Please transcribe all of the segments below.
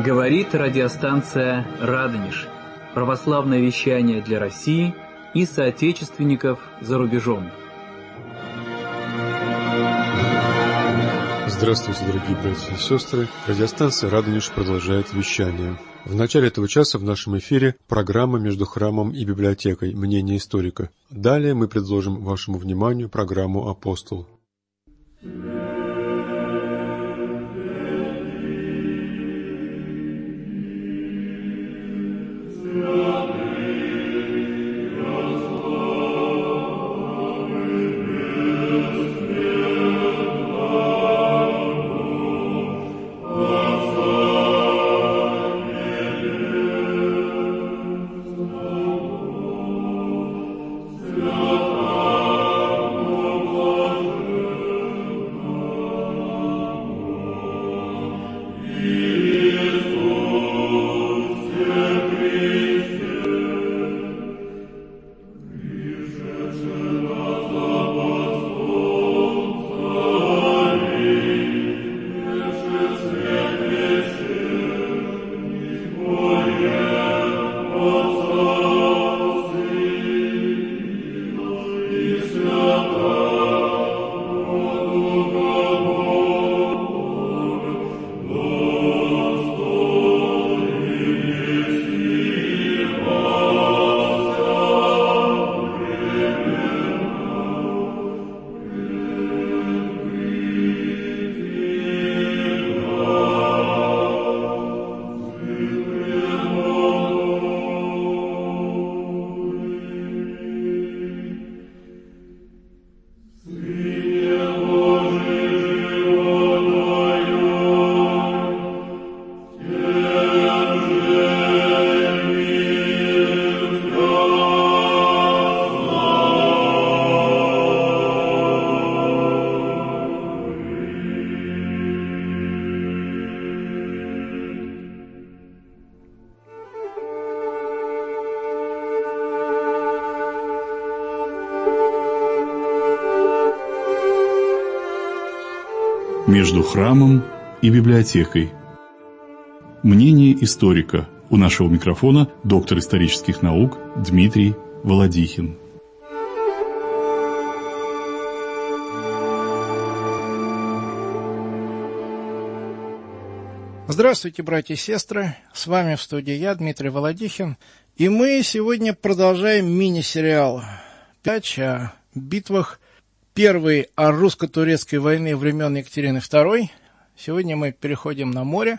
Говорит радиостанция «Радонеж». Православное вещание для России и соотечественников за рубежом. Здравствуйте, дорогие братья и сестры. Радиостанция «Радонеж» продолжает вещание. В начале этого часа в нашем эфире программа «Между храмом и библиотекой. Мнение историка». Далее мы предложим вашему вниманию программу «Апостол». Между храмом и библиотекой. Мнение историка. У нашего микрофона доктор исторических наук Дмитрий Володихин. Здравствуйте, братья и сестры. С вами в студии я, Дмитрий Володихин. И мы сегодня продолжаем мини-сериал «Передач о битвах Первой русско-турецкой войны времен Екатерины II». Сегодня мы переходим на море.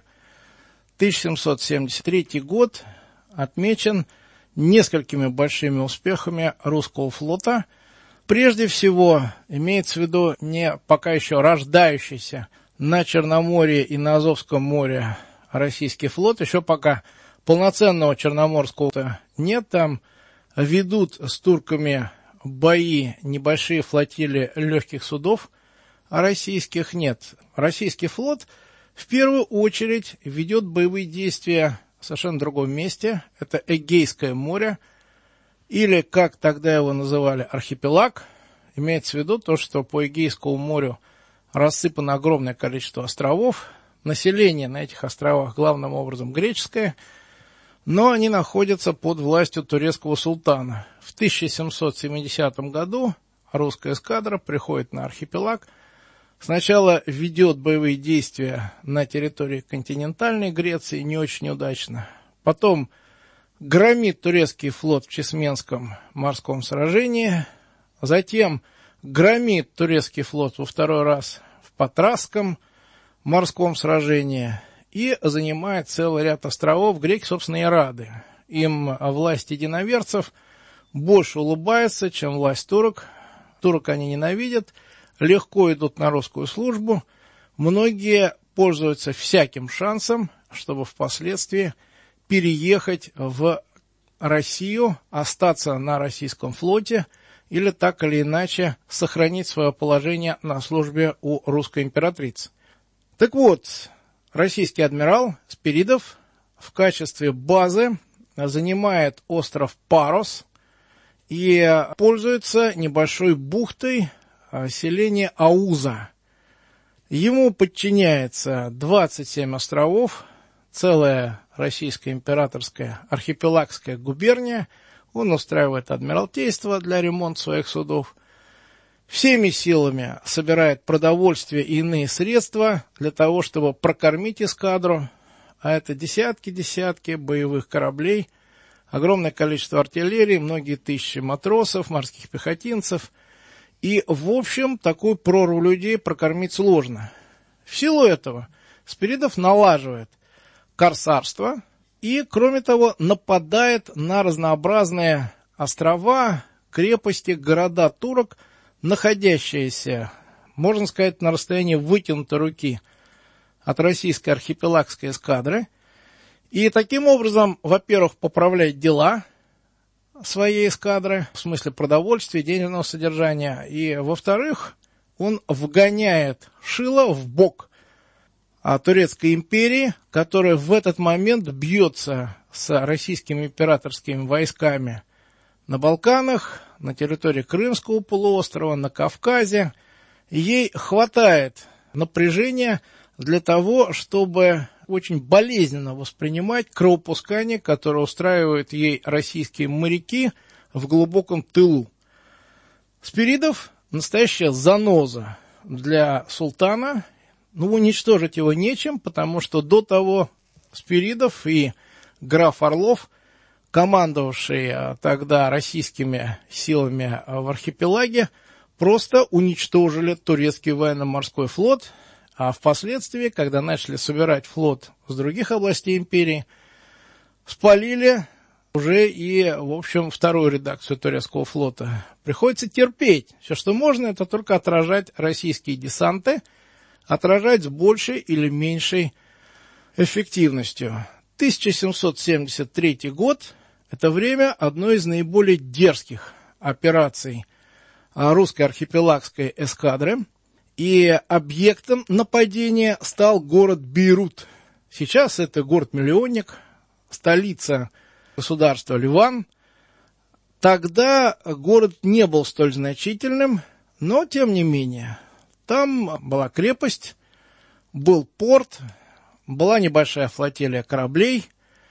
1773 год отмечен несколькими большими успехами русского флота. Прежде всего, имеется в виду не пока еще рождающийся на Черноморье и на Азовском море российский флот. Еще пока полноценного Черноморского флота нет. Там ведут с турками бои небольшие флотилии легких судов, а российских нет. Российский флот в первую очередь ведет боевые действия в совершенно другом месте. Это Эгейское море, или, как тогда его называли, архипелаг. Имеется в виду то, что по Эгейскому морю рассыпано огромное количество островов. Население на этих островах главным образом греческое, но они находятся под властью турецкого султана. В 1770 году русская эскадра приходит на архипелаг. Сначала ведет боевые действия на территории континентальной Греции, не очень удачно. Потом громит турецкий флот в Чесменском морском сражении. Затем громит турецкий флот во второй раз в Патрасском морском сражении. И занимает целый ряд островов. Греки, собственно, и рады. Им власть единоверцев больше улыбается, чем власть турок. Турок они ненавидят, легко идут на русскую службу. Многие пользуются всяким шансом, чтобы впоследствии переехать в Россию, остаться на российском флоте или так или иначе сохранить свое положение на службе у русской императрицы. Так вот, российский адмирал Спиридов в качестве базы занимает остров Парос и пользуется небольшой бухтой селения Ауза. Ему подчиняется 27 островов, целая российская императорская архипелагская губерния. Он устраивает адмиралтейство для ремонта своих судов. Всеми силами собирает продовольствие и иные средства для того, чтобы прокормить эскадру. А это десятки боевых кораблей, огромное количество артиллерии, многие тысячи матросов, морских пехотинцев. И, в общем, такую прорву людей прокормить сложно. В силу этого Спиридов налаживает корсарство и, кроме того, нападает на разнообразные острова, крепости, города турок, находящиеся, можно сказать, на расстоянии вытянутой руки от российской архипелагской эскадры. И таким образом, во-первых, поправляет дела своей эскадры, в смысле продовольствия, денежного содержания. И, во-вторых, он вгоняет шило в бок Турецкой империи, которая в этот момент бьется с российскими императорскими войсками на Балканах, на территории Крымского полуострова, на Кавказе. Ей хватает напряжения для того, чтобы очень болезненно воспринимать кровопускание, которое устраивают ей российские моряки в глубоком тылу. Спиридов – настоящая заноза для султана. Уничтожить его нечем, потому что до того Спиридов и граф Орлов, командовавшие тогда российскими силами в архипелаге, просто уничтожили турецкий военно-морской флот, а впоследствии, когда начали собирать флот с других областей империи, спалили уже и, в общем, вторую редакцию турецкого флота. Приходится терпеть. Все, что можно, это только отражать российские десанты, отражать с большей или меньшей эффективностью. 1773 год – это время одной из наиболее дерзких операций русской архипелагской эскадры. И объектом нападения стал город Бейрут. Сейчас это город-миллионник, столица государства Ливан. Тогда город не был столь значительным, но тем не менее. Там была крепость, был порт, была небольшая флотилия кораблей.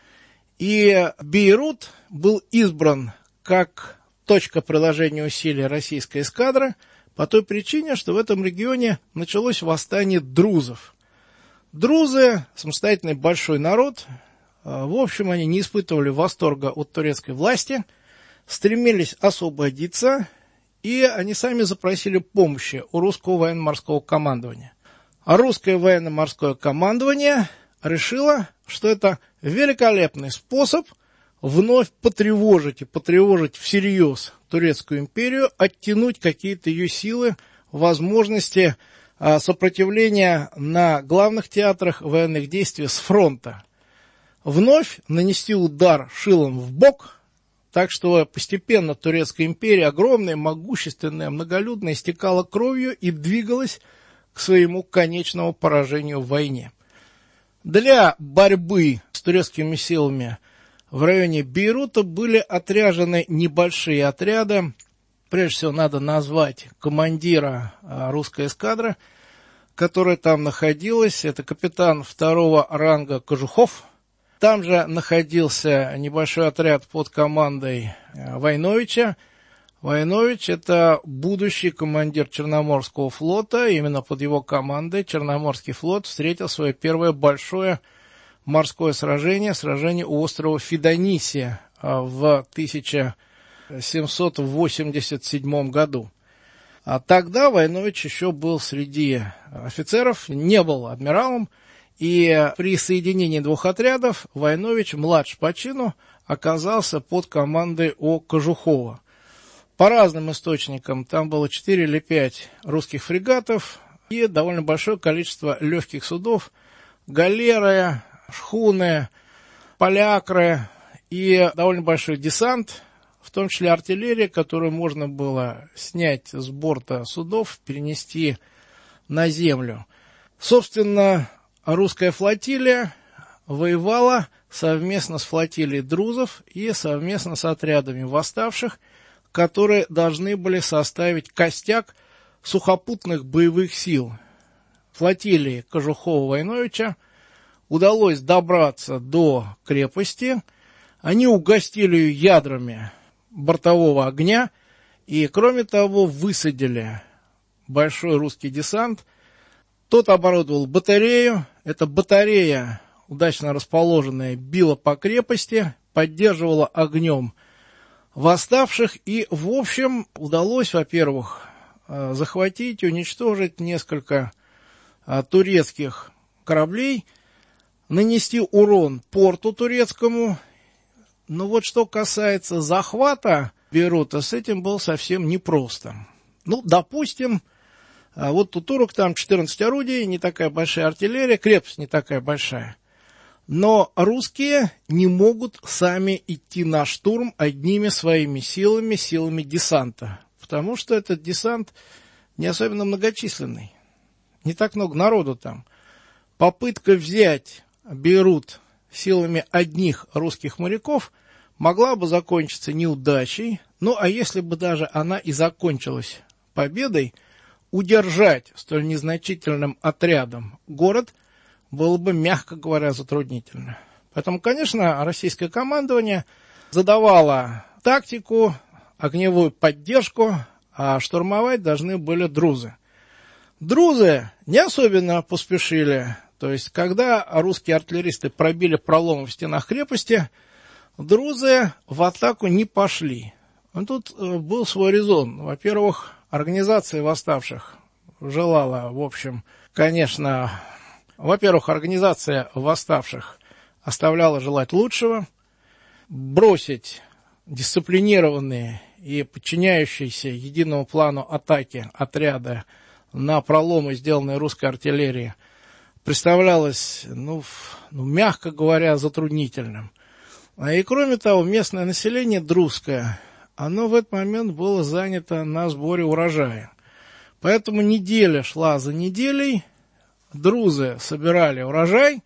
И Бейрут был избран как точка приложения усилий российской эскадры по той причине, что в этом регионе началось восстание друзов. Друзы – самостоятельный большой народ. В общем, они не испытывали восторга от турецкой власти, стремились освободиться, и они сами запросили помощи у русского военно-морского командования. А русское военно-морское командование решило, что это великолепный способ вновь потревожить всерьез Турецкую империю, оттянуть какие-то ее силы, возможности сопротивления на главных театрах военных действий с фронта. Вновь нанести удар шилом в бок, так что постепенно Турецкая империя, огромная, могущественная, многолюдная, истекала кровью и двигалась к своему конечному поражению в войне. Для борьбы с турецкими силами в районе Бейрута были отряжены небольшие отряды. Прежде всего надо назвать командира русской эскадры, которая там находилась. Это капитан второго ранга Кожухов. Там же находился небольшой отряд под командой Войновича. Войнович – это будущий командир Черноморского флота. Именно под его командой Черноморский флот встретил свое первое большое морское сражение у острова Фидонисия в 1787 году. А тогда Войнович еще был среди офицеров, не был адмиралом, и при соединении двух отрядов Войнович, младший по чину, оказался под командой Кожухова. По разным источникам там было 4 или 5 русских фрегатов и довольно большое количество легких судов, галеры, шхуны, полякры и довольно большой десант, в том числе артиллерия, которую можно было снять с борта судов, перенести на землю. Собственно, русская флотилия воевала совместно с флотилией друзов и совместно с отрядами восставших, которые должны были составить костяк сухопутных боевых сил. Флотилии Кожухова-Войновича удалось добраться до крепости. Они угостили ее ядрами бортового огня и, кроме того, высадили большой русский десант. Тот оборудовал батарею. Эта батарея, удачно расположенная, била по крепости, поддерживала огнем восставших. И, в общем, удалось, во-первых, захватить, уничтожить несколько турецких кораблей, нанести урон порту турецкому. Но вот что касается захвата Бейрута, с этим было совсем непросто. Ну, допустим, вот у турок там 14 орудий, не такая большая артиллерия, крепость не такая большая. Но русские не могут сами идти на штурм одними своими силами, силами десанта. Потому что этот десант не особенно многочисленный. Не так много народу там. Попытка взять Бейрут силами одних русских моряков могла бы закончиться неудачей. Ну, а если бы даже она и закончилась победой, удержать столь незначительным отрядом город было бы, мягко говоря, затруднительно. Поэтому, конечно, российское командование задавало тактику, огневую поддержку, а штурмовать должны были друзы. Друзы не особенно поспешили. То есть, когда русские артиллеристы пробили проломы в стенах крепости, друзы в атаку не пошли. Тут был свой резон. Во-первых, организация восставших желала, в общем, конечно, организация восставших оставляла желать лучшего. Бросить дисциплинированные и подчиняющиеся единому плану атаки отряда на проломы, сделанные русской артиллерией, представлялось, мягко говоря, затруднительным. И кроме того, местное население друзское, оно в этот момент было занято на сборе урожая. Поэтому неделя шла за неделей, друзы собирали урожай,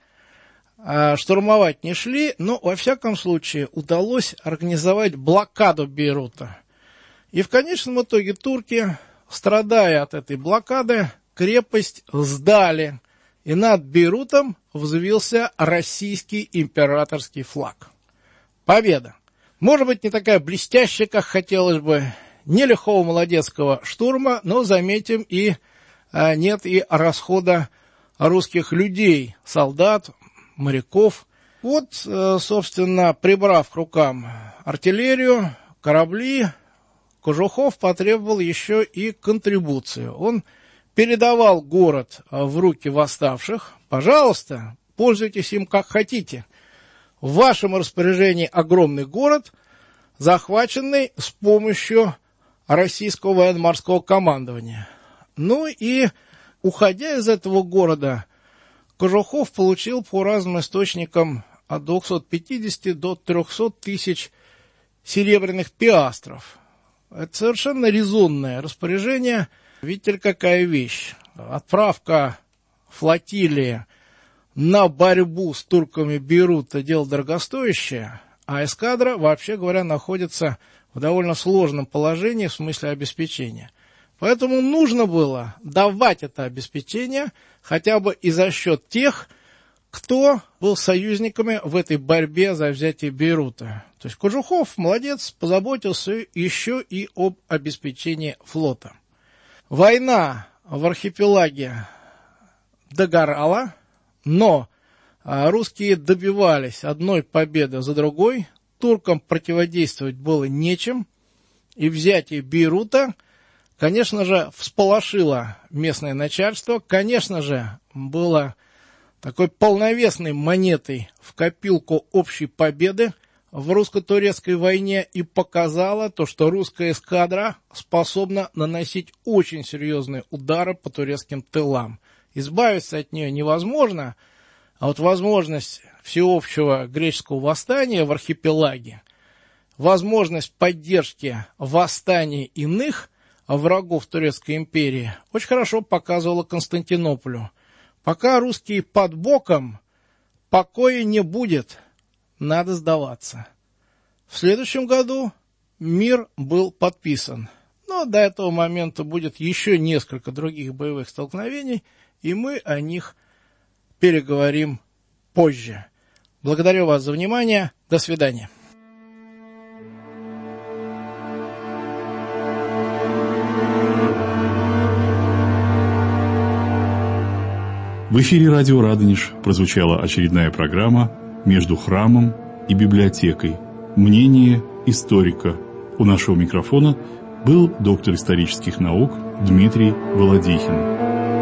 а штурмовать не шли, но, во всяком случае, удалось организовать блокаду Бейрута. И в конечном итоге турки, страдая от этой блокады, крепость сдали, и над Бейрутом взвился российский императорский флаг. Победа! Может быть, не такая блестящая, как хотелось бы, не лихого молодецкого штурма, но, заметим, и нет и расхода русских людей, солдат, моряков. Вот, собственно, прибрав к рукам артиллерию, корабли, Кожухов потребовал еще и контрибуцию. Он передавал город в руки восставших. Пожалуйста, пользуйтесь им как хотите. В вашем распоряжении огромный город, захваченный с помощью российского военно-морского командования. Ну и, уходя из этого города, Кожухов получил по разным источникам от 250 до 300 тысяч серебряных пиастров. Это совершенно резонное распоряжение. Видите ли, какая вещь. Отправка флотилии на борьбу с турками Бейрута дело дорогостоящее, а эскадра, вообще говоря, находится в довольно сложном положении в смысле обеспечения. Поэтому нужно было давать это обеспечение хотя бы и за счет тех, кто был союзниками в этой борьбе за взятие Бейрута. То есть Кожухов, молодец, позаботился еще и об обеспечении флота. Война в архипелаге догорала, но русские добивались одной победы за другой, туркам противодействовать было нечем, и взятие Бейрута, конечно же, всполошило местное начальство, конечно же, было такой полновесной монетой в копилку общей победы в русско-турецкой войне и показала то, что русская эскадра способна наносить очень серьезные удары по турецким тылам. Избавиться от нее невозможно, а вот возможность всеобщего греческого восстания в архипелаге, возможность поддержки восстаний иных врагов Турецкой империи очень хорошо показывала Константинополю. Пока русские под боком, покоя не будет, надо сдаваться. В следующем году мир был подписан, но до этого момента будет еще несколько других боевых столкновений, и мы о них переговорим позже. Благодарю вас за внимание. До свидания. В эфире радио «Радонеж» прозвучала очередная программа «Между храмом и библиотекой. Мнение историка». У нашего микрофона был доктор исторических наук Дмитрий Володихин.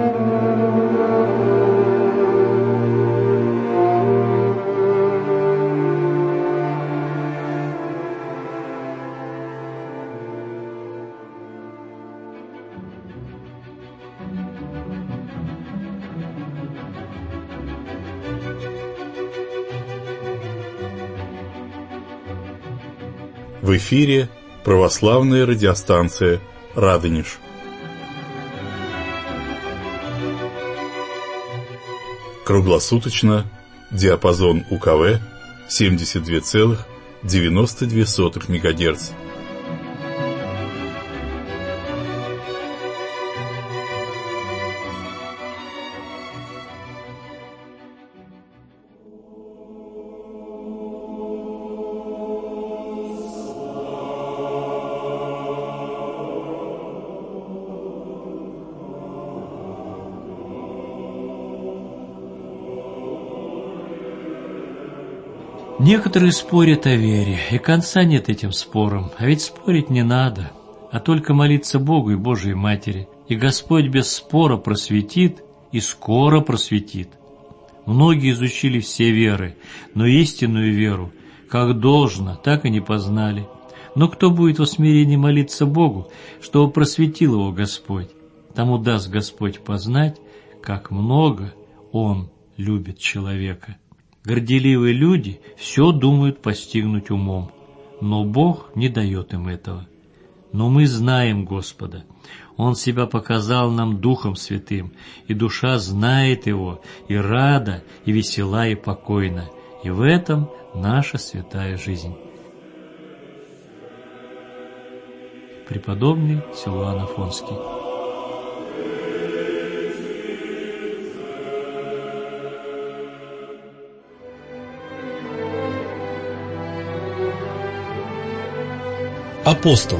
В эфире православная радиостанция «Радонеж». Круглосуточно, диапазон УКВ 72,92 МГц. Некоторые спорят о вере, и конца нет этим спорам, а ведь спорить не надо, а только молиться Богу и Божией Матери, и Господь без спора просветит и скоро просветит. Многие изучили все веры, но истинную веру, как должно, так и не познали. Но кто будет во смирении молиться Богу, чтобы просветил его Господь, тому даст Господь познать, как много Он любит человека. Горделивые люди все думают постигнуть умом, но Бог не дает им этого. Но мы знаем Господа. Он себя показал нам Духом Святым, и душа знает Его, и рада, и весела, и покойна. И в этом наша святая жизнь. Преподобный Силуан Афонский. Апостол.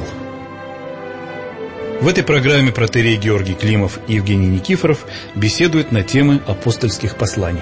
В этой программе протоиерей Георгий Климов и Евгений Никифоров беседуют на темы апостольских посланий.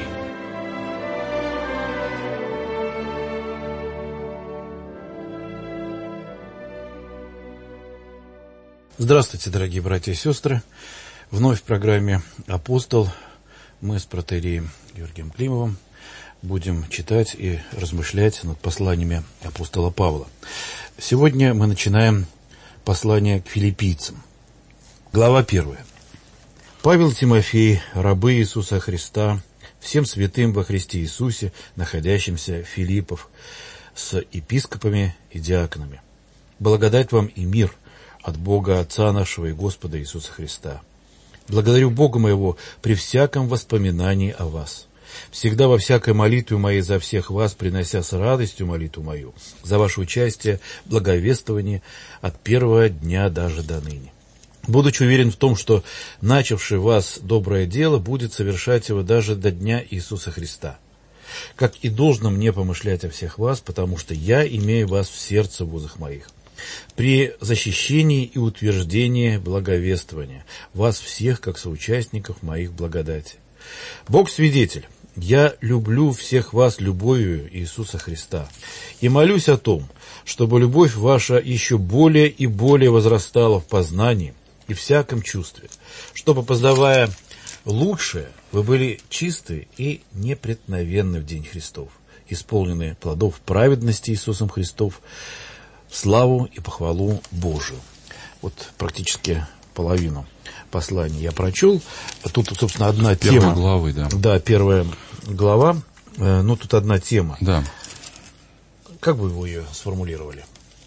Здравствуйте, дорогие братья и сестры. Вновь в программе «Апостол» мы с протоиереем Георгием Климовым будем читать и размышлять над посланиями апостола Павла. Сегодня мы начинаем послание к филиппийцам. Глава 1. Павел Тимофей, рабы Иисуса Христа, всем святым во Христе Иисусе, находящимся в Филиппов, с епископами и диаконами. Благодать вам и мир от Бога Отца нашего и Господа Иисуса Христа. Благодарю Бога моего при всяком воспоминании о вас. Всегда во всякой молитве моей за всех вас, принося с радостью молитву мою, за ваше участие в благовествовании от первого дня даже до ныне. Будучи уверен в том, что начавший вас доброе дело будет совершать его даже до дня Иисуса Христа. Как и должно мне помышлять о всех вас, потому что я имею вас в сердце в узах моих. При защищении и утверждении благовествования вас всех, как соучастников моих благодати. Бог свидетель. Я люблю всех вас любовью Иисуса Христа и молюсь о том, чтобы любовь ваша еще более и более возрастала в познании и всяком чувстве, чтобы, познавая лучшее, вы были чисты и непреткновенны в день Христов, исполненные плодов праведности Иисусом Христом, в славу и похвалу Божию. Вот практически половину послания я прочел. Тут, собственно, одна тема. Первой главы, да. Да, первая глава. Но тут одна тема. Да. Как бы вы ее сформулировали?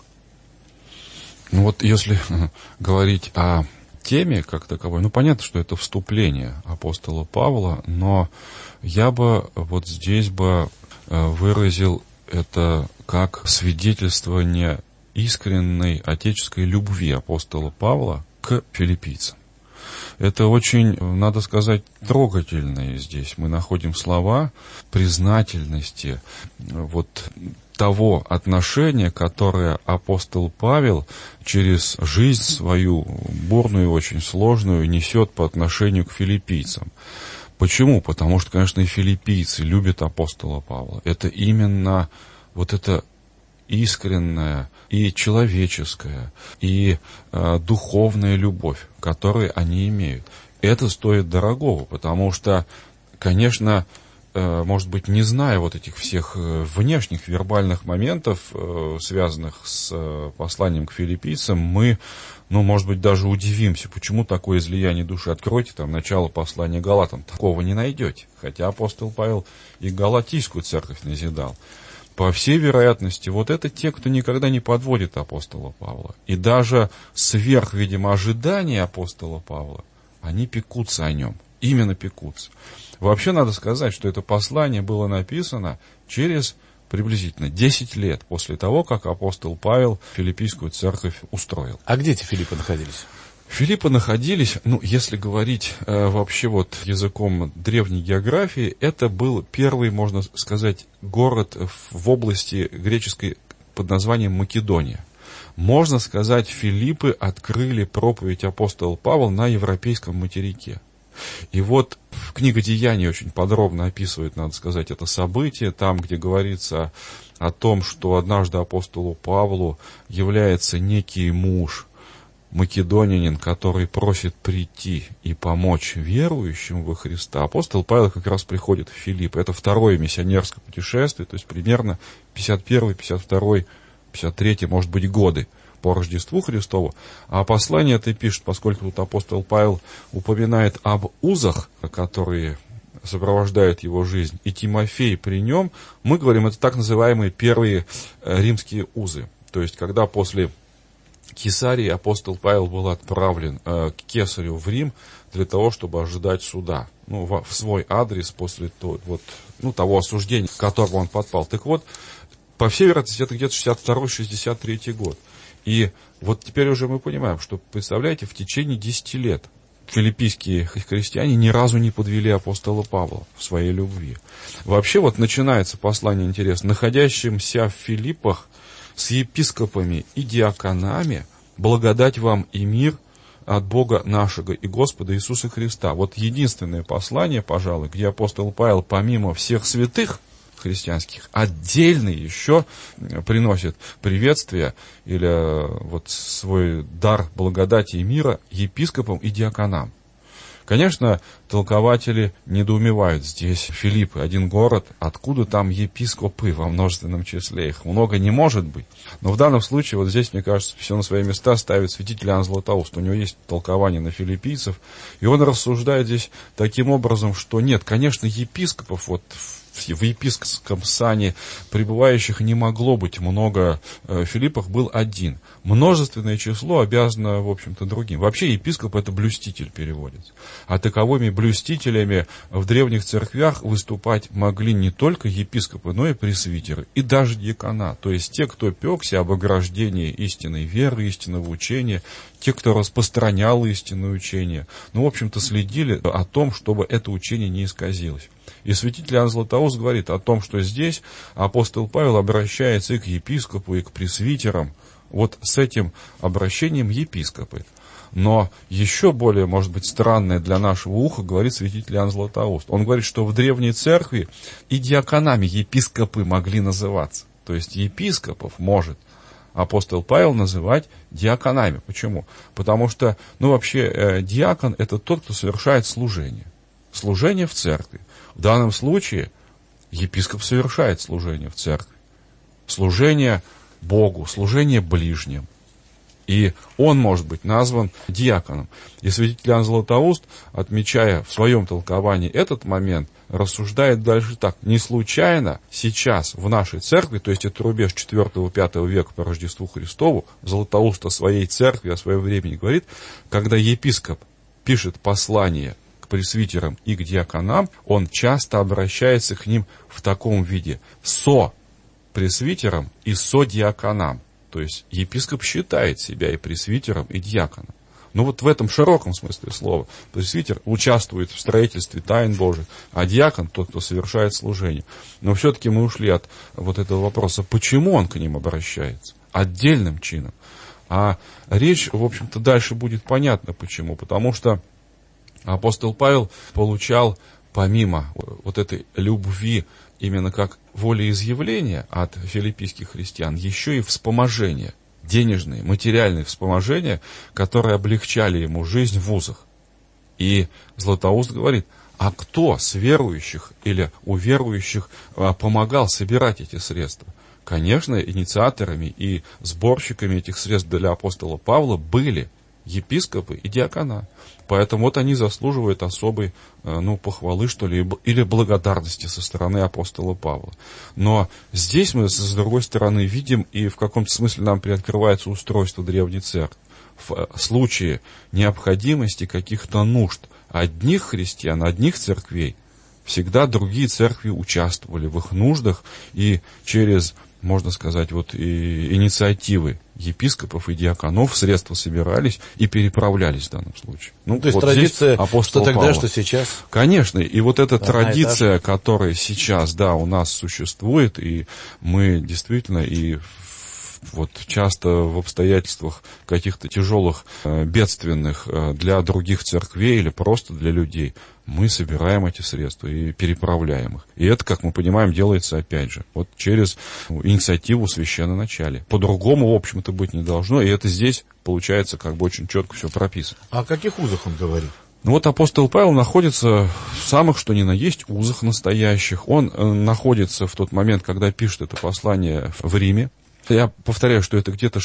Ну вот если говорить о теме как таковой, ну понятно, что это вступление апостола Павла, но я бы вот здесь бы выразил это как свидетельствование искренней отеческой любви апостола Павла к филиппийцам. Это очень, надо сказать, трогательные здесь. Мы находим слова признательности вот того отношения, которое апостол Павел через жизнь свою, бурную, очень сложную, несет по отношению к филиппийцам. Почему? Потому что, конечно, и филиппийцы любят апостола Павла. Это именно вот это искренняя и человеческая, и духовная любовь, которую они имеют. Это стоит дорогого, потому что, конечно, может быть, не зная вот этих всех внешних вербальных моментов, связанных с посланием к филиппийцам, мы, может быть, даже удивимся, почему такое излияние души. Откройте там начало послания Галатам, такого не найдете. Хотя апостол Павел и галатийскую церковь назидал. По всей вероятности, вот это те, кто никогда не подводит апостола Павла. И даже сверх, видимо, ожидания апостола Павла, они пекутся о нем. Именно пекутся. Вообще, надо сказать, что это послание было написано через приблизительно 10 лет после того, как апостол Павел филиппийскую церковь устроил. А где эти Филиппы находились? Филиппы находились, если говорить вообще вот языком древней географии, это был первый, можно сказать, город в области греческой под названием Македония. Можно сказать, Филиппы открыли проповедь апостола Павла на европейском материке. И вот книга «Деяний» очень подробно описывает, надо сказать, это событие, там, где говорится о том, что однажды апостолу Павлу является некий муж, македонянин, который просит прийти и помочь верующим во Христа. Апостол Павел как раз приходит в Филиппы. Это второе миссионерское путешествие, то есть примерно 51, 52, 53, может быть, годы по Рождеству Христову. А послание это пишет, поскольку тут апостол Павел упоминает об узах, которые сопровождают его жизнь, и Тимофей при нем, мы говорим, это так называемые первые римские узы. То есть, когда после Кесарии апостол Павел был отправлен к кесарю в Рим для того, чтобы ожидать суда. В свой адрес после того осуждения, к которому он подпал. Так вот, по всей вероятности, это где-то 62-63 год. И вот теперь уже мы понимаем, что, представляете, в течение 10 лет филиппийские христиане ни разу не подвели апостола Павла в своей любви. Вообще вот начинается послание интересно. Находящимся в Филиппах с епископами и диаконами благодать вам и мир от Бога нашего и Господа Иисуса Христа. Вот единственное послание, пожалуй, где апостол Павел, помимо всех святых христианских, отдельно еще приносит приветствие или вот свой дар благодати и мира епископам и диаконам. Конечно, толкователи недоумевают. Здесь Филиппы, один город, откуда там епископы во множественном числе? Их много не может быть. Но в данном случае, вот здесь, мне кажется, все на свои места ставит святитель Иоанн Златоуст. У него есть толкование на филиппийцев, и он рассуждает здесь таким образом, что нет, конечно, епископов вот в епископском сане пребывающих не могло быть много, в Филиппах был один. Множественное число обязано, в общем-то, другим. Вообще епископ это блюститель переводится. А таковыми блюстителями в древних церквях выступать могли не только епископы, но и пресвитеры, и даже диакона. То есть те, кто пекся об ограждении истинной веры, истинного учения, те, кто распространял истинное учение, в общем-то, следили о том, чтобы это учение не исказилось. И святитель Иоанн Златоуст говорит о том, что здесь апостол Павел обращается и к епископу, и к пресвитерам. Вот с этим обращением епископы. Но еще более, может быть, странное для нашего уха говорит святитель Иоанн Златоуст. Он говорит, что в древней церкви и диаконами епископы могли называться. То есть епископов может апостол Павел называть диаконами. Почему? Потому что, вообще, диакон это тот, кто совершает служение. Служение в церкви. В данном случае епископ совершает служение в церкви. Служение Богу, служение ближним. И он может быть назван диаконом. И святитель Иоанн Златоуст, отмечая в своем толковании этот момент, рассуждает дальше так. Не случайно сейчас в нашей церкви, то есть это рубеж 4-5 века по Рождеству Христову, Златоуст о своей церкви, о своем времени говорит, когда епископ пишет послание пресвитерам и к диаконам, он часто обращается к ним в таком виде: со пресвитером и со диаконам. То есть епископ считает себя и пресвитером, и диаконом. Ну вот в этом широком смысле слова. Пресвитер участвует в строительстве тайн Божьих, а диакон тот, кто совершает служение. Но все-таки мы ушли от вот этого вопроса, почему он к ним обращается? Отдельным чином. А речь, в общем-то, дальше будет понятно почему. Потому что апостол Павел получал, помимо вот этой любви, именно как волеизъявления от филиппийских христиан, еще и вспоможение. Денежные, материальные вспоможения, которые облегчали ему жизнь в вузах. И Златоуст говорит, а кто с верующих или у верующих помогал собирать эти средства? Конечно, инициаторами и сборщиками этих средств для апостола Павла были епископы и диакона. Поэтому вот они заслуживают особой, похвалы, что ли, или благодарности со стороны апостола Павла. Но здесь мы, с другой стороны, видим, и в каком-то смысле нам приоткрывается устройство древней церкви. В случае необходимости каких-то нужд одних христиан, одних церквей, всегда другие церкви участвовали в их нуждах, и через, можно сказать, вот и инициативы епископов и диаконов средства собирались и переправлялись в данном случае. То есть вот традиция, что тогда, Павла. Что сейчас. Конечно, и вот эта традиция, которая сейчас, у нас существует, и мы действительно и вот часто в обстоятельствах каких-то тяжелых, бедственных для других церквей или просто для людей, мы собираем эти средства и переправляем их. И это, как мы понимаем, делается опять же вот через инициативу священноначалия. По-другому, в общем-то, быть не должно, и это здесь получается как бы очень четко все прописано. А о каких узах он говорит? Вот апостол Павел находится в самых, что ни на есть, узах настоящих. Он находится в тот момент, когда пишет это послание в Риме. Я повторяю, что это где-то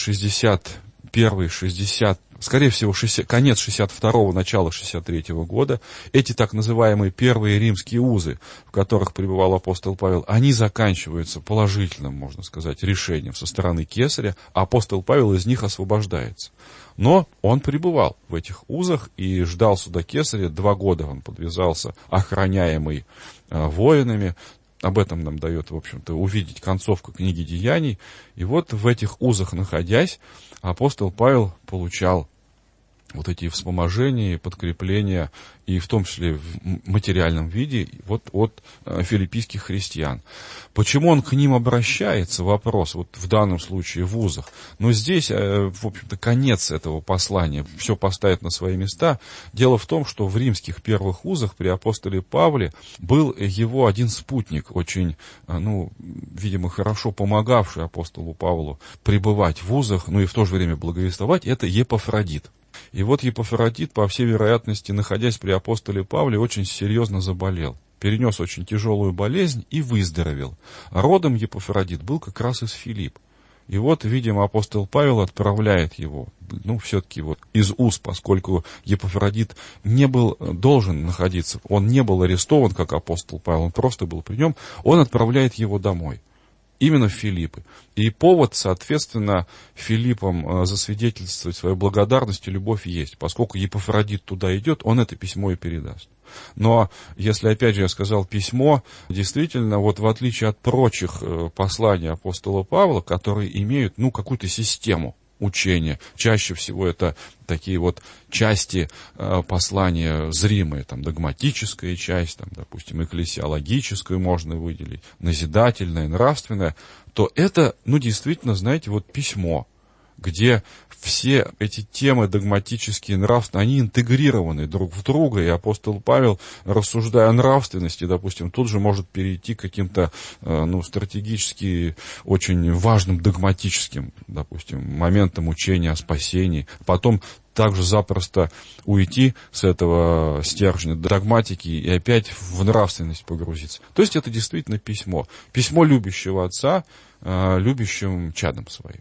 61-60, скорее всего, конец 62-го, начало 63-го года. Эти так называемые первые римские узы, в которых пребывал апостол Павел, они заканчиваются положительным, можно сказать, решением со стороны кесаря, а апостол Павел из них освобождается. Но он пребывал в этих узах и ждал суда кесаря. 2 года он подвязался, охраняемый воинами. Об этом нам дает, в общем-то, увидеть концовку книги Деяний. И вот в этих узах находясь, апостол Павел получал вот эти вспоможения, подкрепления, и в том числе в материальном виде, вот от филиппийских христиан. Почему он к ним обращается, вопрос, вот в данном случае в вузах. Но здесь, в общем-то, конец этого послания, все поставит на свои места. Дело в том, что в римских первых вузах при апостоле Павле был его один спутник, очень, видимо, хорошо помогавший апостолу Павлу пребывать в вузах, и в то же время благовествовать, это Епафродит. И вот Епафродит, по всей вероятности, находясь при апостоле Павле, очень серьезно заболел. Перенес очень тяжелую болезнь и выздоровел. Родом Епафродит был как раз из Филипп. И вот, видимо, апостол Павел отправляет его, все-таки вот из уз, поскольку Епафродит не был должен находиться, он не был арестован, как апостол Павел, он просто был при нем, он отправляет его домой. Именно в Филиппы. И повод, соответственно, Филиппам засвидетельствовать свою благодарность и любовь есть. Поскольку Епафродит туда идет, он это письмо и передаст. Но, если, опять же, я сказал письмо, действительно, вот в отличие от прочих посланий апостола Павла, которые имеют, какую-то систему учения, чаще всего это такие вот части послания зримые, догматическая часть, допустим, экклесиологическую можно выделить, назидательная, нравственная, то это, действительно, знаете, вот письмо, где все эти темы догматические, нравственные, они интегрированы друг в друга, и апостол Павел, рассуждая о нравственности, допустим, тут же может перейти к каким-то, стратегически очень важным догматическим, допустим, моментам учения о спасении, потом также запросто уйти с этого стержня догматики и опять в нравственность погрузиться. То есть это действительно письмо. Письмо любящего отца, любящим чадом своим.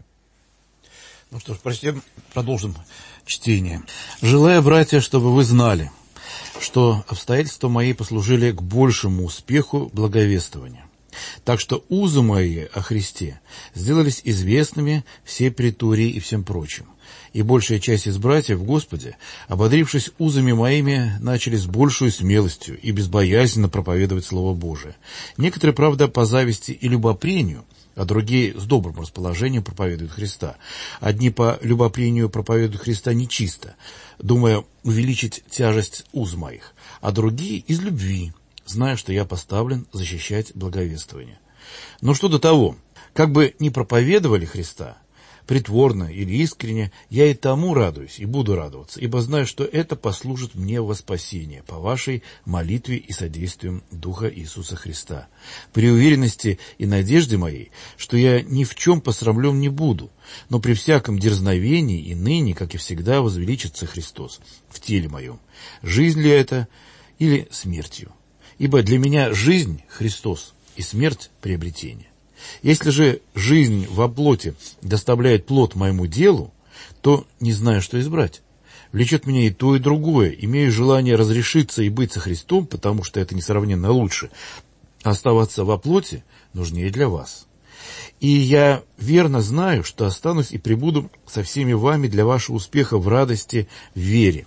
Ну что ж, продолжим чтение. «Желаю, братья, чтобы вы знали, что обстоятельства мои послужили к большему успеху благовествования. Так что узы мои о Христе сделались известными всей претории и всем прочим. И большая часть из братьев в Господе, ободрившись узами моими, начали с большей смелостью и безбоязненно проповедовать Слово Божие. Некоторые, правда, по зависти и любопрению, а другие с добрым расположением проповедуют Христа. Одни по любопрению проповедуют Христа нечисто, думая увеличить тяжесть уз моих, а другие из любви, зная, что я поставлен защищать благовествование. Но что до того, как бы ни проповедовали Христа, притворно или искренне, я и тому радуюсь и буду радоваться, ибо знаю, что это послужит мне во спасение по вашей молитве и содействием Духа Иисуса Христа. При уверенности и надежде моей, что я ни в чем посрамлен не буду, но при всяком дерзновении и ныне, как и всегда, возвеличится Христос в теле моем. Жизнь ли это или смертью? Ибо для меня жизнь — Христос, и смерть — приобретение. Если же жизнь во плоти доставляет плод моему делу, то не знаю, что избрать. Влечет меня и то, и другое. Имею желание разрешиться и быть со Христом, потому что это несравненно лучше. Оставаться во плоти нужнее для вас. И я верно знаю, что останусь и пребуду со всеми вами для вашего успеха в радости, в вере,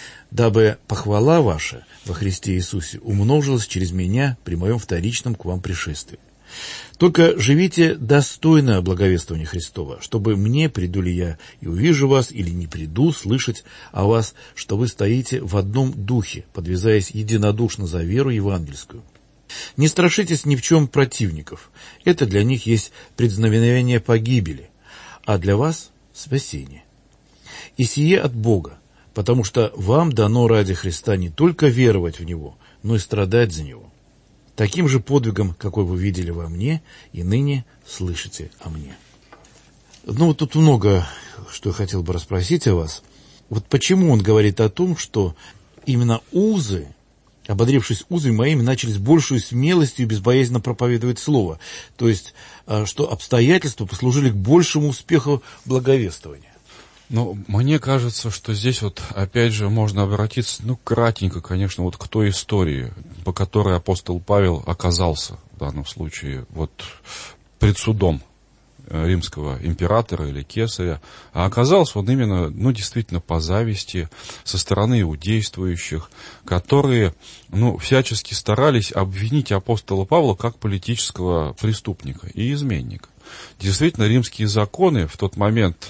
дабы похвала ваша во Христе Иисусе умножилась через меня при моем вторичном к вам пришествии. Только живите достойно благовествования Христова, чтобы мне, приду ли я и увижу вас, или не приду, слышать о вас, что вы стоите в одном духе, подвязаясь единодушно за веру евангельскую. Не страшитесь ни в чем противников, это для них есть предзнаменование погибели, а для вас спасение. И сие от Бога, потому что вам дано ради Христа не только веровать в Него, но и страдать за Него. Таким же подвигом, какой вы видели во мне, и ныне слышите о мне. Ну, вот тут много, что я хотел бы расспросить о вас. Вот почему он говорит о том, что именно узы, ободрившись узами моими, начали с большей смелостью и безбоязненно проповедовать слово. То есть, что обстоятельства послужили к большему успеху благовествования. Ну, мне кажется, что здесь вот, опять же, можно обратиться, кратенько, конечно, вот к той истории, по которой апостол Павел оказался, в данном случае, вот, пред судом римского императора или кесаря, а оказался он именно, действительно, по зависти со стороны иудействующих, которые, всячески старались обвинить апостола Павла как политического преступника и изменника. Действительно, римские законы в тот момент,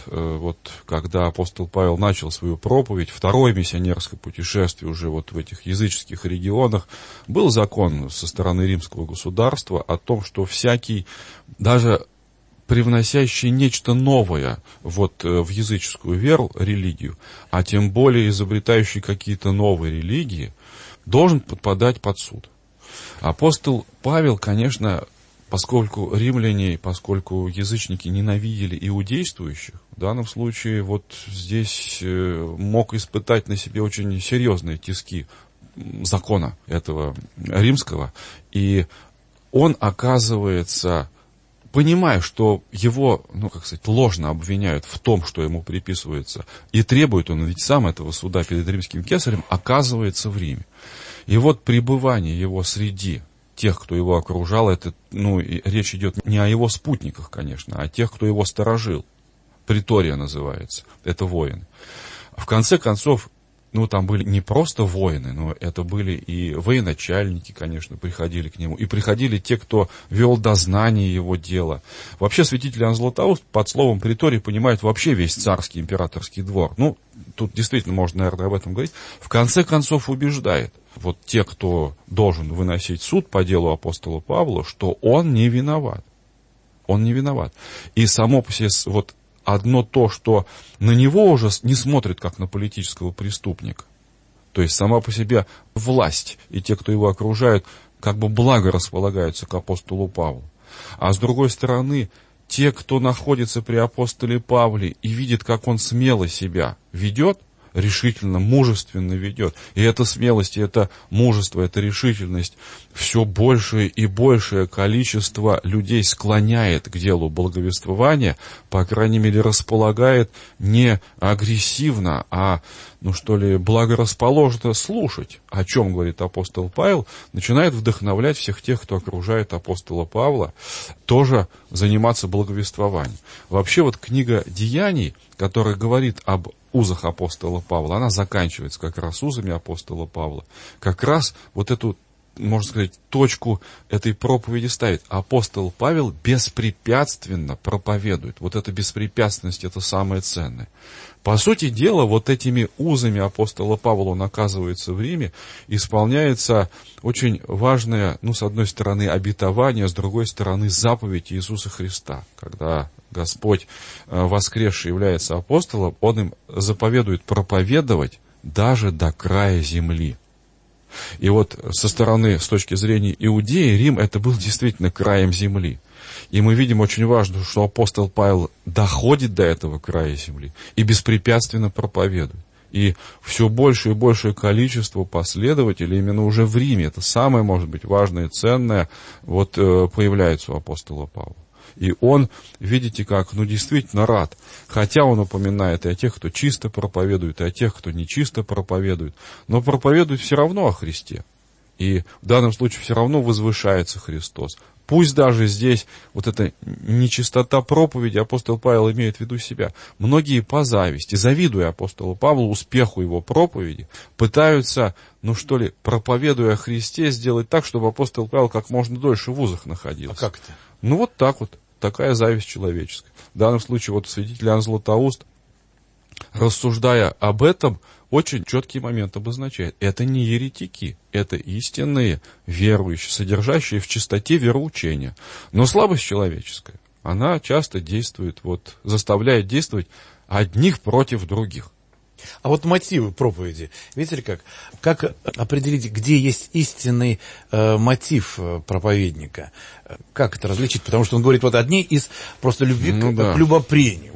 когда апостол Павел начал свою проповедь, второе миссионерское путешествие уже вот в этих языческих регионах, был закон со стороны римского государства о том, что всякий, даже привносящий нечто новое в языческую веру, религию, а тем более изобретающий какие-то новые религии, должен подпадать под суд. Апостол Павел, конечно, поскольку римляне, поскольку язычники ненавидели иудействующих, в данном случае вот здесь мог испытать на себе очень серьезные тиски закона этого римского. И он, оказывается, понимая, что его, ложно обвиняют в том, что ему приписывается, и требует он ведь сам этого суда перед римским кесарем, оказывается в Риме. И вот пребывание его среди тех, кто его окружал, это, речь идет не о его спутниках, конечно, а о тех, кто его сторожил. Притория называется, это воины. В конце концов, там были не просто воины, но это были и военачальники, конечно, приходили к нему, и приходили те, кто вел дознание его дела. Вообще святитель Иоанн Златоуст под словом притория понимает вообще весь царский императорский двор. Тут действительно можно, наверное, об этом говорить. В конце концов убеждает вот те, кто должен выносить суд по делу апостола Павла, что он не виноват. Он не виноват. И само по себе одно то, что на него уже не смотрят как на политического преступника. То есть сама по себе власть и те, кто его окружают, как бы благо располагаются к апостолу Павлу. А с другой стороны, те, кто находится при апостоле Павле и видит, как он смело себя ведет, решительно, мужественно ведет. И эта смелость, и это мужество, эта решительность все большее и большее количество людей склоняет к делу благовествования, по крайней мере, располагает не агрессивно, а, благорасположенно слушать, о чем говорит апостол Павел, начинает вдохновлять всех тех, кто окружает апостола Павла, тоже заниматься благовествованием. Вообще вот книга «Деяний», которая говорит об узах апостола Павла, она заканчивается как раз узами апостола Павла, как раз вот эту, можно сказать, точку этой проповеди ставит. Апостол Павел беспрепятственно проповедует. Вот эта беспрепятственность, это самое ценное. По сути дела, вот этими узами апостола Павла, он оказывается в Риме, исполняется очень важное, с одной стороны, обетование, с другой стороны, заповедь Иисуса Христа. Когда Господь воскресший является апостолом, Он им заповедует проповедовать даже до края земли. И вот со стороны, с точки зрения Иудеи, Рим это был действительно краем земли. И мы видим очень важно, что апостол Павел доходит до этого края земли и беспрепятственно проповедует. И все большее и большее количество последователей именно уже в Риме, это самое, может быть, важное и ценное, появляется у апостола Павла. И он, видите как, действительно рад. Хотя он упоминает и о тех, кто чисто проповедует, и о тех, кто нечисто проповедует. Но проповедует все равно о Христе. И в данном случае все равно возвышается Христос. Пусть даже здесь вот эта нечистота проповеди, апостол Павел имеет в виду себя. Многие по зависти, завидуя апостолу Павлу, успеху его проповеди, пытаются, проповедуя о Христе, сделать так, чтобы апостол Павел как можно дольше в вузах находился. А как это? Вот так вот. Такая зависть человеческая. В данном случае святитель Иоанн Златоуст, рассуждая об этом, очень четкий момент обозначает. Это не еретики, это истинные верующие, содержащие в чистоте вероучения. Но слабость человеческая, она часто действует, заставляет действовать одних против других. А вот мотивы проповеди, видите ли как определить, где есть истинный мотив проповедника? Как это различить? Потому что он говорит, одни из просто любви к любопрению.